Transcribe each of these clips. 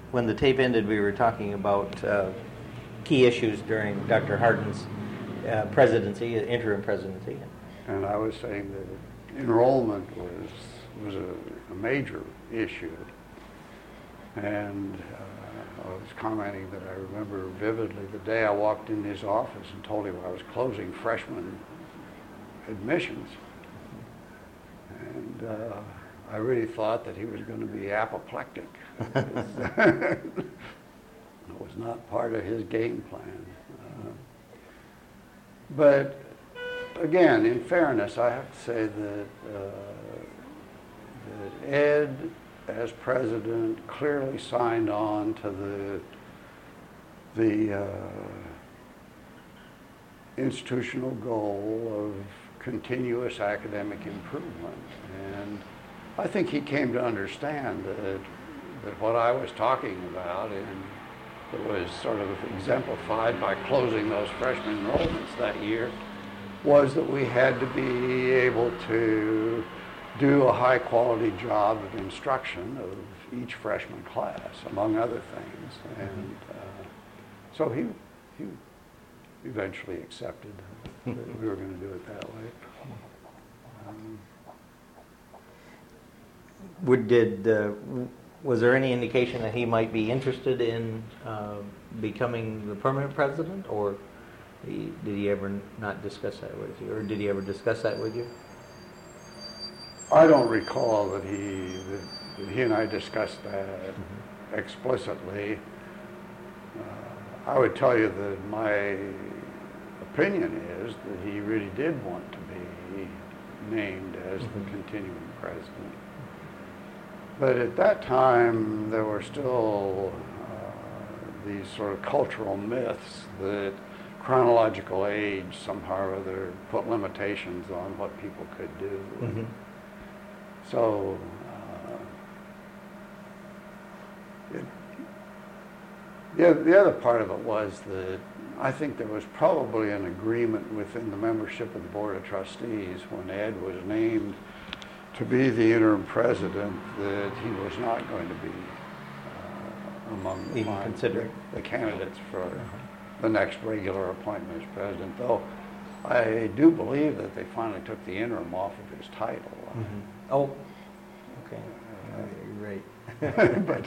when the tape ended, we were talking about key issues during Dr. Hardin's presidency, interim presidency. And I was saying that enrollment was a major issue. And I was commenting that I remember vividly the day I walked in his office and told him I was closing freshman admissions. And I really thought that he was going to be apoplectic. It was not part of his game plan. But again, in fairness, I have to say that Ed, as president, clearly signed on to the institutional goal of continuous academic improvement. And I think he came to understand that what I was talking about, and it was sort of exemplified by closing those freshman enrollments that year, was that we had to be able to do a high quality job of instruction of each freshman class, among other things. And so he eventually accepted that we were going to do it that way. Was there any indication that he might be interested in becoming the permanent president, or did he ever not discuss that with you, or did he ever discuss that with you? I don't recall that he and I discussed that explicitly. I would tell you that my opinion is that he really did want to be named as the continuing president. But at that time, there were still these sort of cultural myths that chronological age somehow or other put limitations on what people could do. So the other part of it was that I think there was probably an agreement within the membership of the Board of Trustees when Ed was named to be the interim president that he was not going to be among the candidates for the next regular appointment as president, though I do believe that they finally took the interim off of his title. Oh, okay. You're right. But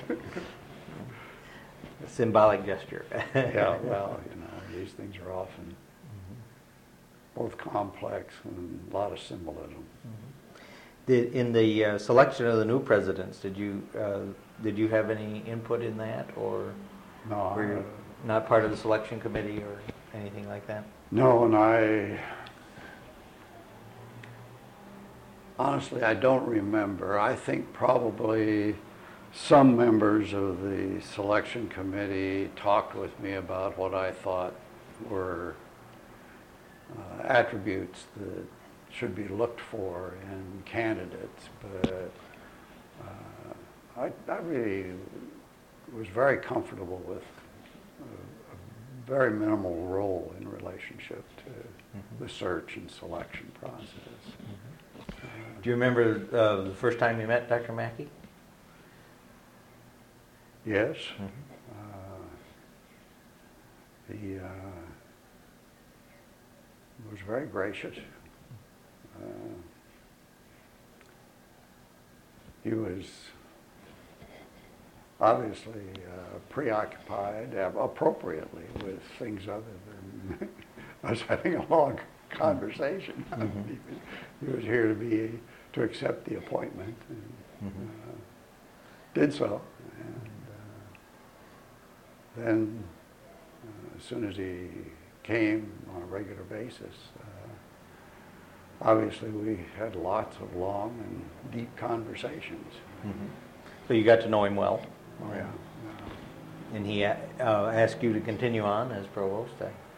a symbolic gesture. yeah, well, these things are often both complex and a lot of symbolism. In the selection of the new presidents, did you have any input in that, or no, were you not part of the selection committee or anything like that? No, and honestly, I don't remember. I think probably some members of the selection committee talked with me about what I thought were attributes that should be looked for in candidates, but I really was very comfortable with a very minimal role in relationship to the search and selection process. Do you remember the first time you met Dr. Mackey? Yes. He was very gracious. He was obviously preoccupied appropriately with things other than us having a long conversation. He was here to accept the appointment, and did so. And then, as soon as he came on a regular basis, obviously we had lots of long and deep conversations. So you got to know him well? Oh, yeah. And he asked you to continue on as provost?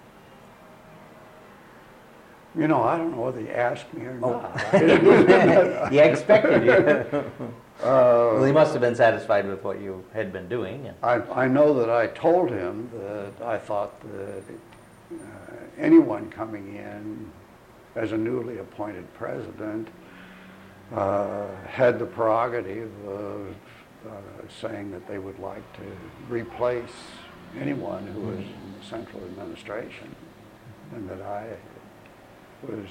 I don't know whether he asked me or not. He expected you. Well, he must have been satisfied with what you had been doing. I know that I told him that I thought that anyone coming in as a newly appointed president had the prerogative of saying that they would like to replace anyone who was in the central administration, and that I was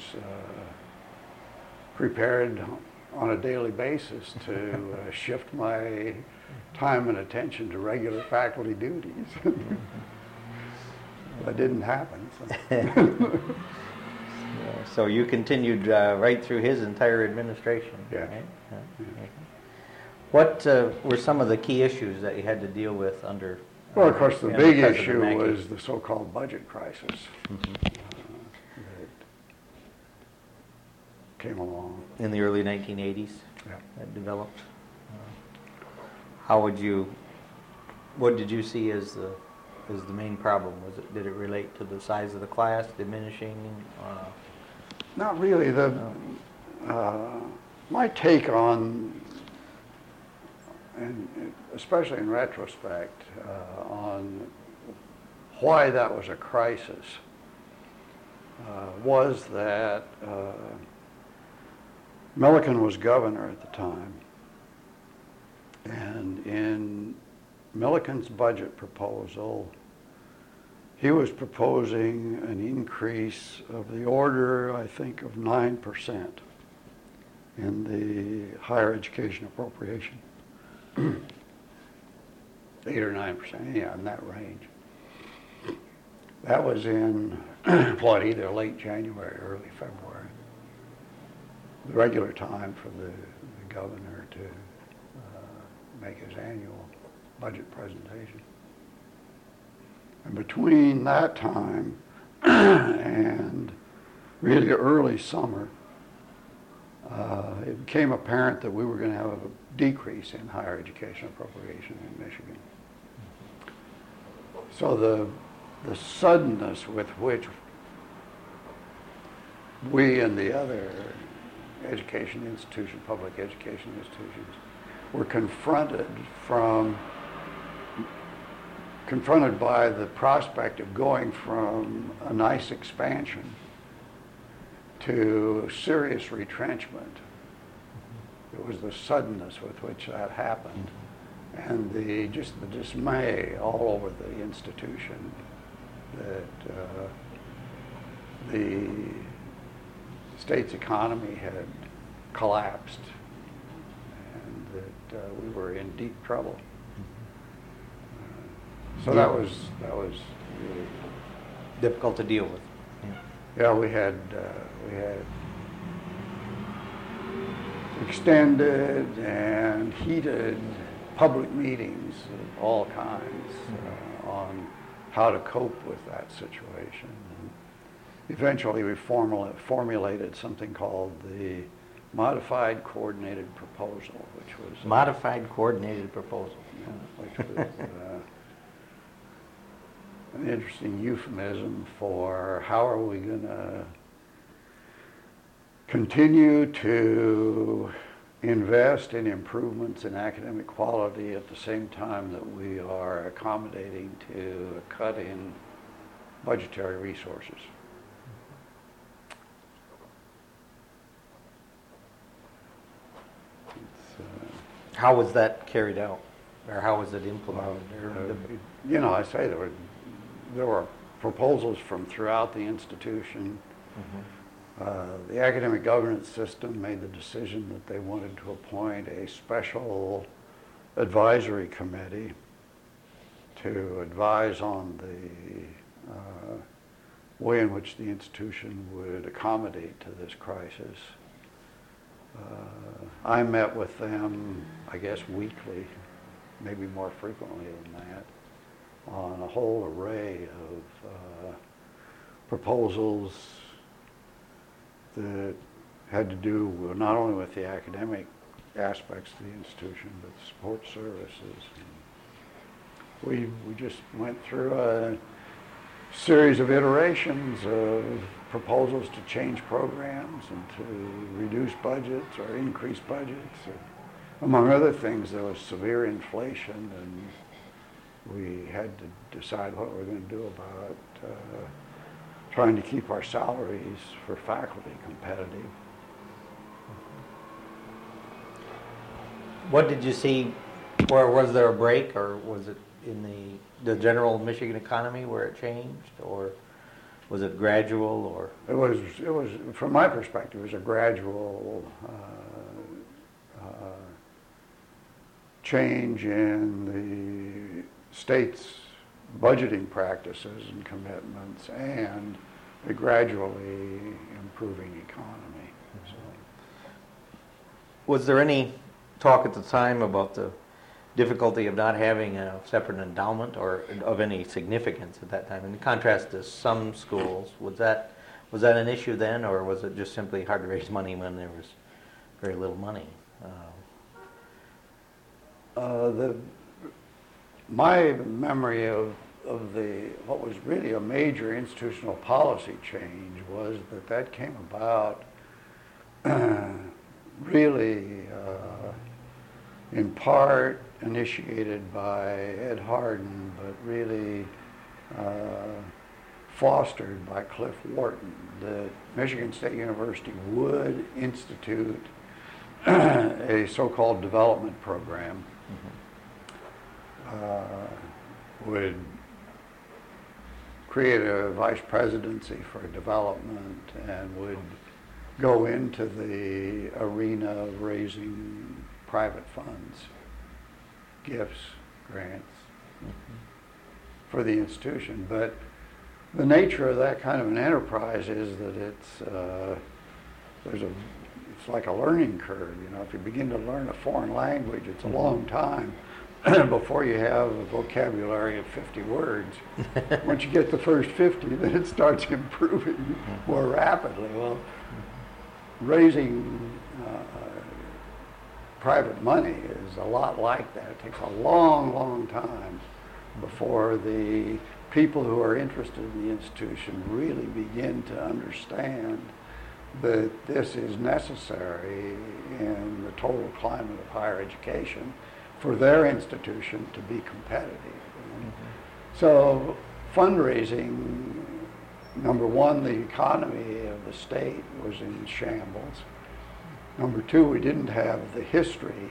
prepared on a daily basis to shift my time and attention to regular faculty duties. That didn't happen. So. So you continued right through his entire administration. Yeah. Right? Yeah. What were some of the key issues that you had to deal with under? Well, of course, the big President issue Mackey? was the so-called budget crisis that came along. In the early 1980s, Yeah. that developed. What did you see as the main problem? Did it relate to the size of the class diminishing? Not really. My take on, and especially in retrospect, on why that was a crisis was that Milliken was governor at the time, and in Milliken's budget proposal, he was proposing an increase of the order, I think, of 9% in the higher education appropriation. 8 or 9%, yeah, in that range. That was in, either late January or early February. The regular time for the governor to make his annual budget presentation. And between that time and really early summer, it became apparent that we were going to have a decrease in higher education appropriation in Michigan. So the suddenness with which we and the other education institutions, public education institutions, were confronted by the prospect of going from a nice expansion to serious retrenchment. It was the suddenness with which that happened, and the dismay all over the institution that the state's economy had collapsed and that we were in deep trouble. So that was really Difficult to deal with. yeah. We had extended and heated public meetings of all kinds on how to cope with that situation. And eventually, we formulated something called the Modified Coordinated Proposal, which was Modified Coordinated Proposal. which was an interesting euphemism for how are we going to continue to invest in improvements in academic quality at the same time that we are accommodating to a cut in budgetary resources. How was that carried out? Or how was it implemented? I say there were proposals from throughout the institution. The academic governance system made the decision that they wanted to appoint a special advisory committee to advise on the way in which the institution would accommodate to this crisis. I met with them, I guess, weekly, maybe more frequently than that, on a whole array of proposals that had to do not only with the academic aspects of the institution, but support services. We just went through a series of iterations of proposals to change programs and to reduce budgets or increase budgets. Among other things, there was severe inflation, and we had to decide what we were going to do about trying to keep our salaries for faculty competitive. What did you see Or was there a break, or was it in the general Michigan economy where it changed, or was it gradual, or? It was, from my perspective, it was a gradual change in the state's budgeting practices and commitments and a gradually improving economy. So, was there any talk at the time about the difficulty of not having a separate endowment or of any significance at that time? In contrast to some schools, was that an issue then, or was it just simply hard to raise money when there was very little money? My memory of what was really a major institutional policy change was that came about really in part initiated by Ed Hardin, but really fostered by Cliff Wharton. The Michigan State University would institute a so-called development program, would create a vice presidency for development, and would go into the arena of raising private funds, gifts, grants for the institution. But the nature of that kind of an enterprise is that it's like a learning curve. You know, if you begin to learn a foreign language, it's a long time before you have a vocabulary of 50 words. Once you get the first 50, then it starts improving more rapidly. Well, raising private money is a lot like that. It takes a long, long time before the people who are interested in the institution really begin to understand that this is necessary in the total climate of higher education for their institution to be competitive. So fundraising, number one, the economy of the state was in shambles. Number two, we didn't have the history.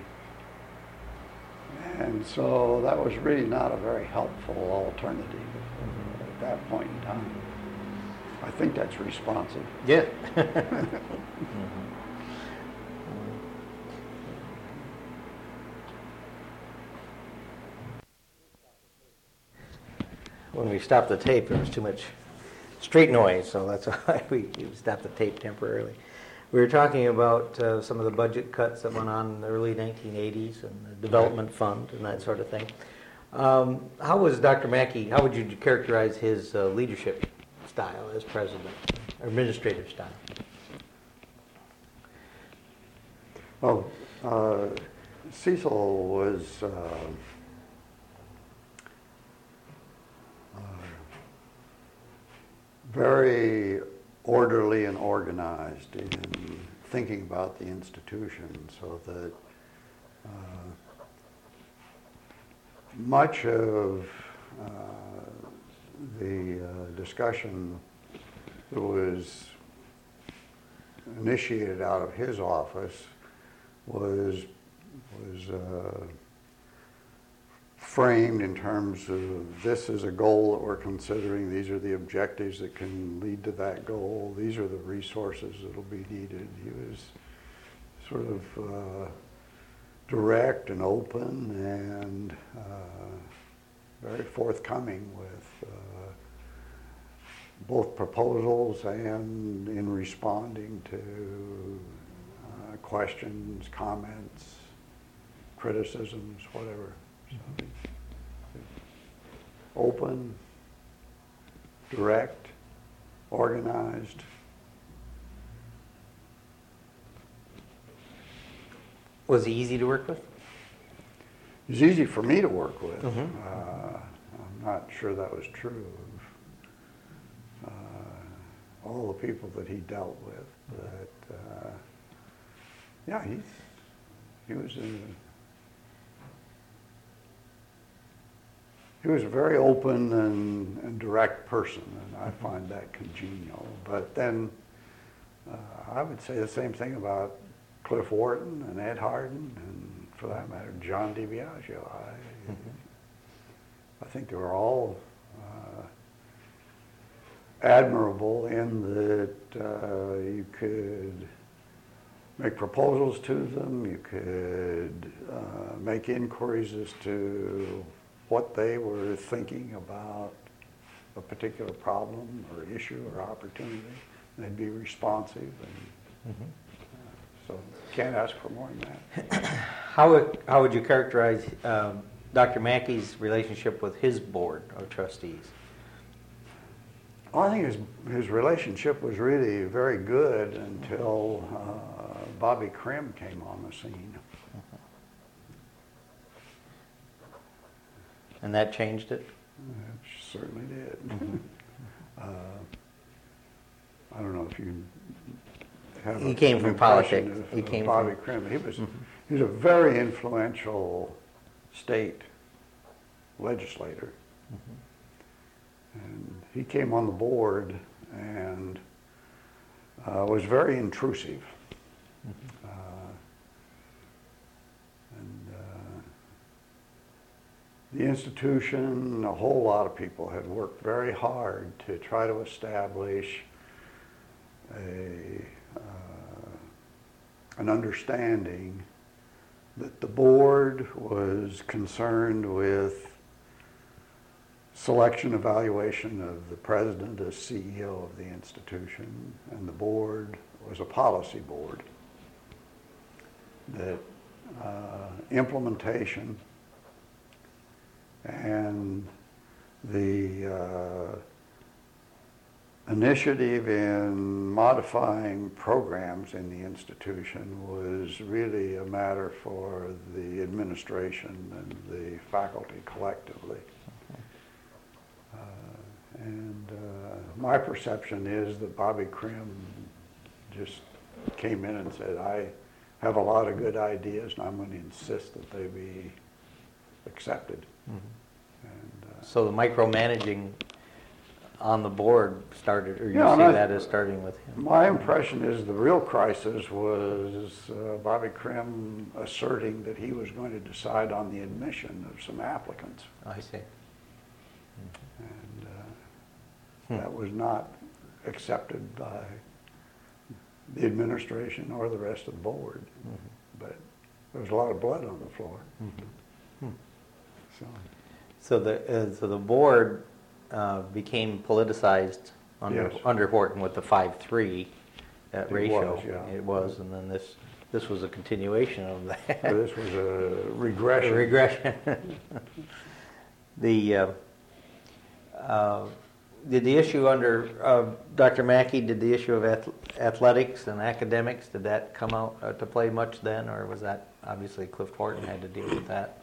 And so that was really not a very helpful alternative at that point in time. I think that's responsive. Yeah. When we stopped the tape, there was too much street noise, so that's why we stopped the tape temporarily. We were talking about some of the budget cuts that went on in the early 1980s and the development fund and that sort of thing. How was Dr. Mackey, how would you characterize his leadership style as president, or administrative style? Well, Cecil was very orderly and organized in thinking about the institution, so that much of the discussion that was initiated out of his office was framed in terms of, this is a goal that we're considering, these are the objectives that can lead to that goal, these are the resources that will be needed. He was sort of direct and open and very forthcoming with both proposals and in responding to questions, comments, criticisms, whatever. So, open, direct, organized. Was he easy to work with? It was easy for me to work with. I'm not sure that was true of all the people that he dealt with, but yeah, he was a very open and direct person, and I find that congenial. But then I would say the same thing about Cliff Wharton and Ed Hardin and for that matter, John DiBiagio. I think they were all admirable in that you could make proposals to them, you could make inquiries as to what they were thinking about a particular problem or issue or opportunity. They'd be responsive, and so can't ask for more than that. How would you characterize Dr. Mackey's relationship with his board of trustees? Well, I think his relationship was really very good until Bobby Krim came on the scene. And that changed it? It certainly did. I don't know if you have He came from impression politics. of He came Bobby from Krim. He was a very influential state legislator. And he came on the board and was very intrusive. The institution, a whole lot of people had worked very hard to try to establish an understanding that the board was concerned with selection evaluation of the president as CEO of the institution, and the board was a policy board, that implementation and the initiative in modifying programs in the institution was really a matter for the administration and the faculty collectively. My perception is that Bobby Krim just came in and said, I have a lot of good ideas and I'm going to insist that they be accepted. So the micromanaging on the board started, or you see that as starting with him? My impression is the real crisis was Bobby Krim asserting that he was going to decide on the admission of some applicants. I see. And that was not accepted by the administration or the rest of the board. But there was a lot of blood on the floor. So the board became politicized under Horton with the 5-3 ratio. It was, and then this was a continuation of that. This was a regression. Did the issue under Dr. Mackey, did the issue of athletics and academics, did that come out to play much then, or was that obviously Cliff Horton had to deal with that?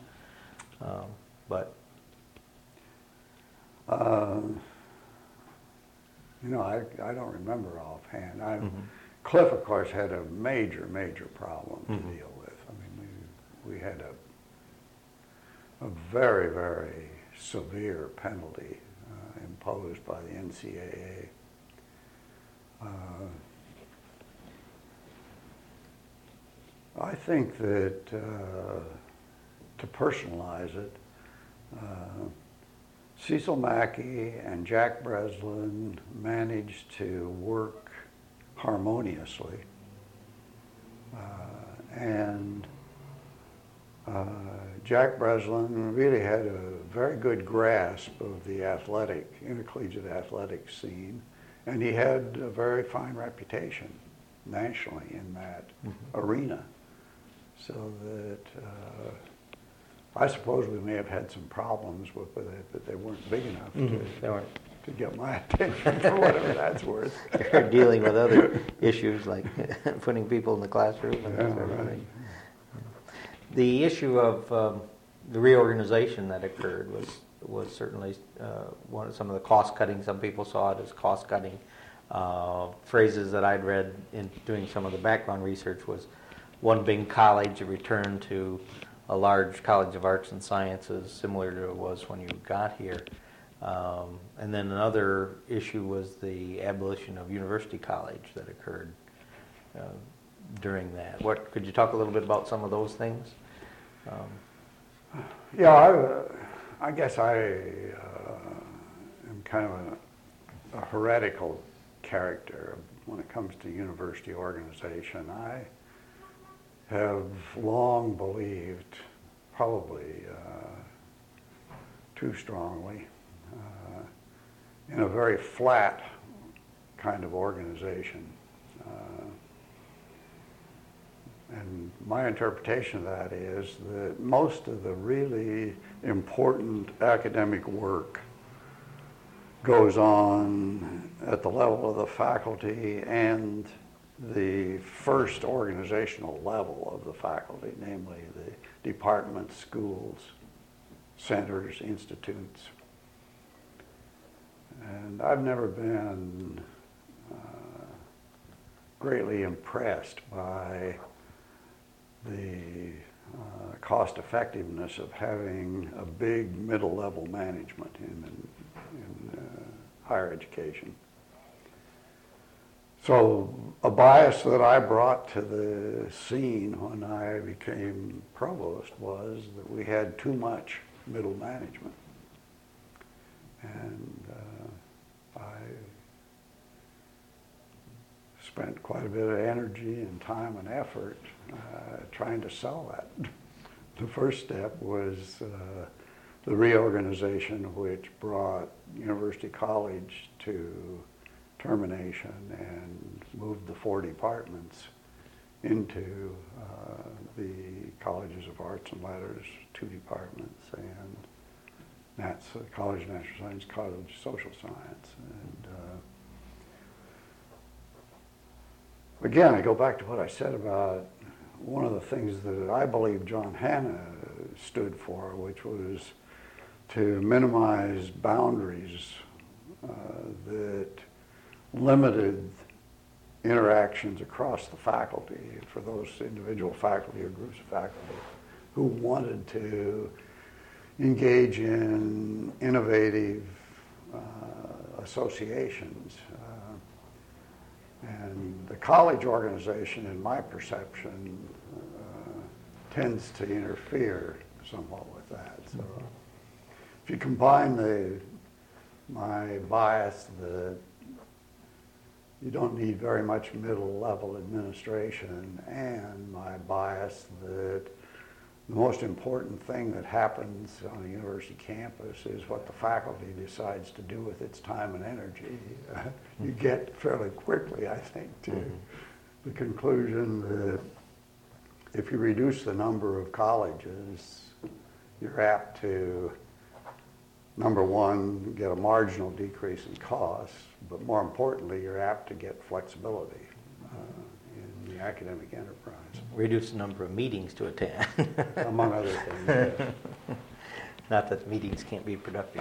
I don't remember offhand. Cliff, of course, had a major problem to deal with. I mean, we had a very, very severe penalty imposed by the NCAA. I think that, to personalize it, Cecil Mackey and Jack Breslin managed to work harmoniously, and Jack Breslin really had a very good grasp of the intercollegiate athletic scene, and he had a very fine reputation nationally in that arena. So that I suppose we may have had some problems with it, but they weren't big enough to get my attention for whatever that's worth. They're dealing with other issues like putting people in the classroom and that sort of thing. The issue of the reorganization that occurred was certainly some of the cost cutting. Some people saw it as cost cutting. Phrases that I'd read in doing some of the background research was one big college, a return to a large college of arts and sciences, similar to it was when you got here. And then another issue was the abolition of University College that occurred during that. Could you talk a little bit about some of those things? Yeah, I guess I am kind of a heretical character when it comes to university organization. I have long believed, probably too strongly, in a very flat kind of organization. And my interpretation of that is that most of the really important academic work goes on at the level of the faculty and the first organizational level of the faculty, namely the departments, schools, centers, institutes. And I've never been greatly impressed by the cost effectiveness of having a big middle level management in higher education. So a bias that I brought to the scene when I became provost was that we had too much middle management. And I spent quite a bit of energy and time and effort trying to sell that. The first step was the reorganization, which brought University College to termination and moved the 4 departments into the Colleges of Arts and Letters, 2 departments, and that's College of Natural Science, College of Social Science. And again, I go back to what I said about one of the things that I believe John Hanna stood for, which was to minimize boundaries that limited interactions across the faculty for those individual faculty or groups of faculty who wanted to engage in innovative associations. And the college organization, in my perception, tends to interfere somewhat with that. So if you combine my bias that you don't need very much middle level administration and my bias that the most important thing that happens on a university campus is what the faculty decides to do with its time and energy. You get fairly quickly, I think, to the conclusion that if you reduce the number of colleges, you're apt to, number one, get a marginal decrease in costs, but more importantly, you're apt to get flexibility in the academic enterprise. Reduce the number of meetings to attend. Among other things, yes. Not that meetings can't be productive,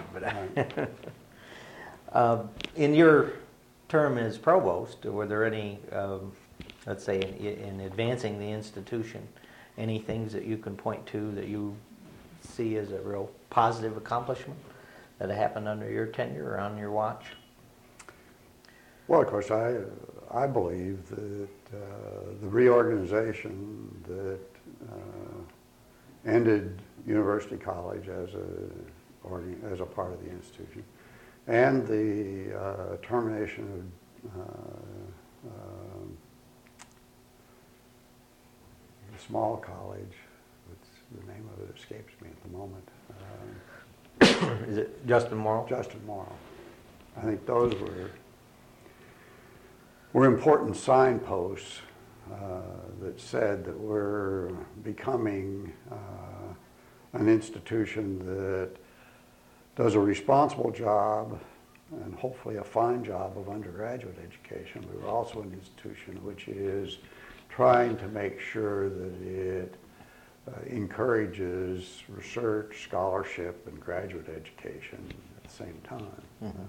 but in your term as provost, were there any, let's say, in advancing the institution, any things that you can point to that you see as a real positive accomplishment that happened under your tenure or on your watch? Well, of course, I believe that the reorganization that ended University College as a part of the institution, and the termination of the small college, the name of it escapes me at the moment. Is it Justin Morrill? Justin Morrill. I think those were important signposts that said that we're becoming an institution that does a responsible job and hopefully a fine job of undergraduate education. We were also an institution which is trying to make sure that it encourages research, scholarship, and graduate education at the same time. Mm-hmm.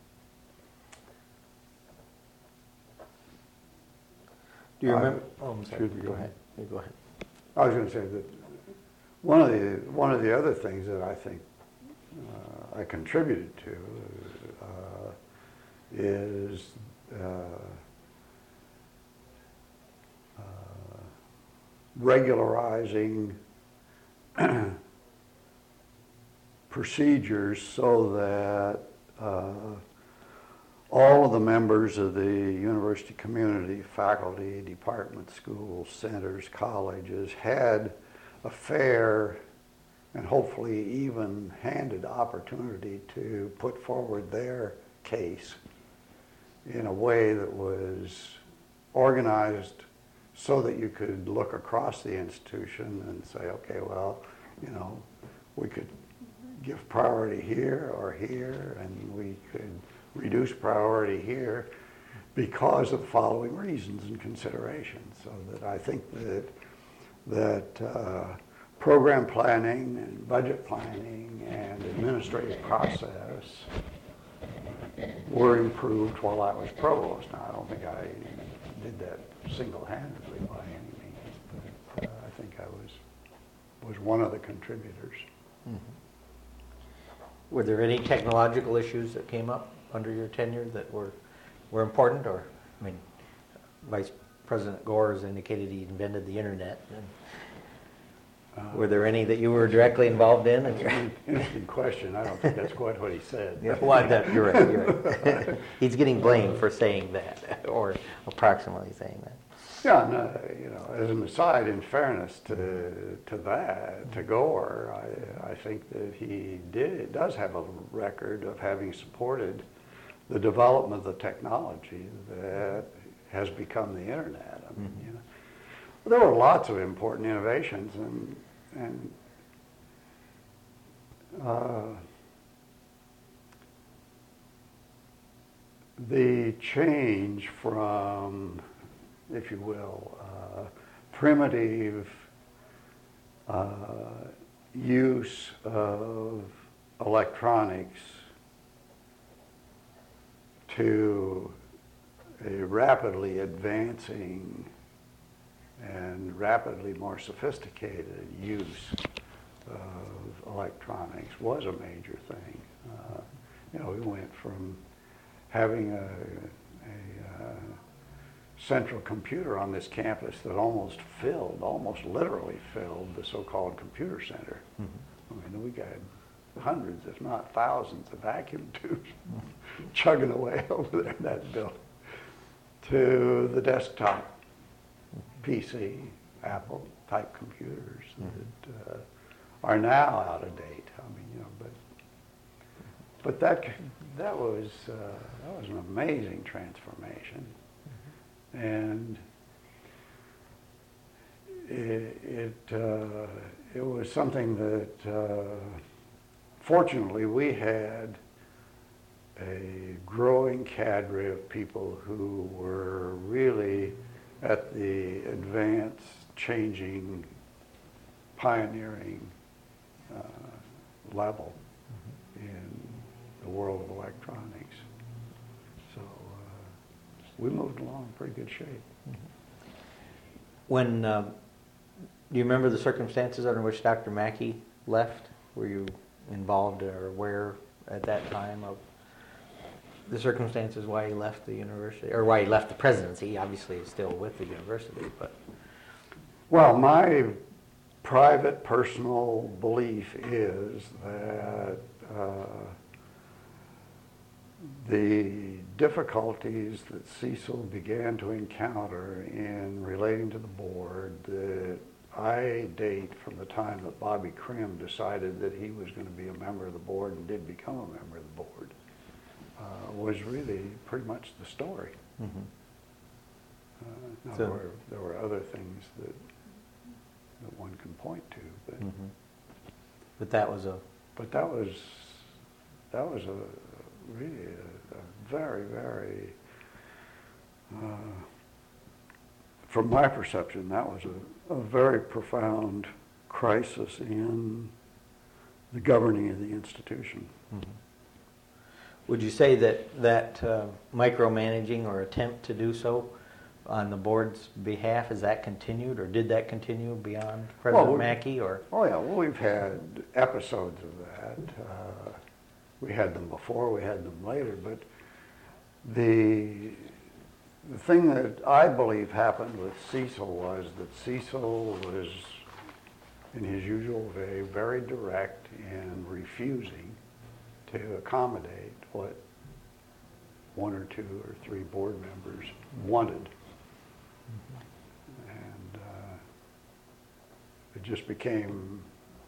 Do you remember? Oh, I'm sorry. Excuse me, go ahead. You go ahead. I was going to say that one of the other things that I think I contributed to is regularizing procedures so that all of the members of the university community, faculty, departments, schools, centers, colleges, had a fair and hopefully even-handed opportunity to put forward their case in a way that was organized so that you could look across the institution and say, okay, well, we could give priority here or here, and we could reduce priority here because of the following reasons and considerations. So that I think that program planning and budget planning and administrative process were improved while I was provost. Now, I don't think I did that single-handedly by any means, but I think I was one of the contributors. Mm-hmm. Were there any technological issues that came up under your tenure that were important? Or, I mean, Vice President Gore has indicated he invented the internet. Were there any that you were directly involved in? Interesting question. I don't think that's quite what he said. Yeah, well, you're right. You're right. He's getting blamed for saying that, or approximately saying that. Yeah, no, as an aside, in fairness to Gore, I think that he does have a record of having supported the development of the technology that has become the internet. I mean, there were lots of important innovations, and the change from, if you will, primitive use of electronics to a rapidly advancing and rapidly more sophisticated use of electronics was a major thing. We went from having a central computer on this campus that almost literally filled the so-called computer center. I mean, we got hundreds, if not thousands, of vacuum tubes chugging away over there in that building, to the desktop PC, Apple type computers that are now out of date. I mean, but that was an amazing transformation, and it was something that fortunately we had a growing cadre of people who were really at the advanced, changing, pioneering level in the world of electronics. So we moved along in pretty good shape. When, do you remember the circumstances under which Dr. Mackey left? Were you involved or aware at that time of the circumstances why he left the university, or why he left the presidency? He obviously is still with the university, but... Well, my private, personal belief is that the difficulties that Cecil began to encounter in relating to the board, that I date from the time that Bobby Krim decided that he was going to be a member of the board and did become a member of the board, was really pretty much the story. Now, there were other things that one can point to, but that was a really a very, very, from my perception, that was a very profound crisis in the governing of the institution. Would you say that micromanaging or attempt to do so on the board's behalf, has that continued, or did that continue beyond President Mackey? Or? Oh yeah, well, we've had episodes of that. We had them before, we had them later, but the thing that I believe happened with Cecil was that Cecil was in his usual way, very direct in refusing to accommodate what one or two or three board members wanted. And it just became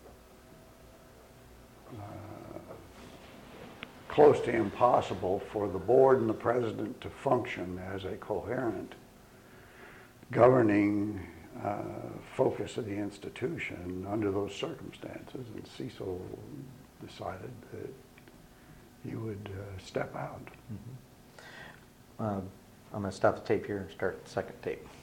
close to impossible for the board and the president to function as a coherent governing focus of the institution under those circumstances. And Cecil decided that he would step out. I'm going to stop the tape here and start the second tape.